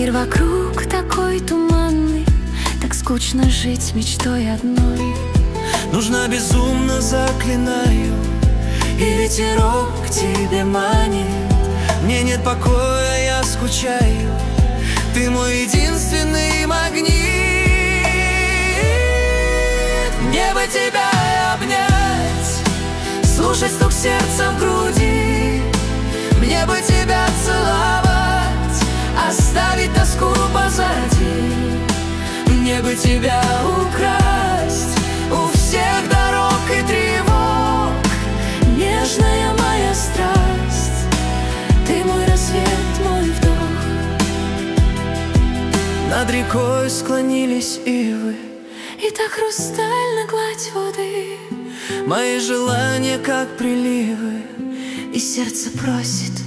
Мир вокруг такой туманный, так скучно жить мечтой одной. Нужна безумно, заклинаю, и ветерок к тебе манит. Мне нет покоя, я скучаю, ты мой единственный магнит. Мне бы тебя обнять, слушать стук сердца в груди. Мне бы тебя целовать, оставить тоску позади. Мне бы тебя украсть у всех дорог и тревог. Нежная моя страсть, ты мой рассвет, мой вдох. Над рекой склонились ивы, и так хрустальна гладь воды. мои желания как приливы, И сердце просит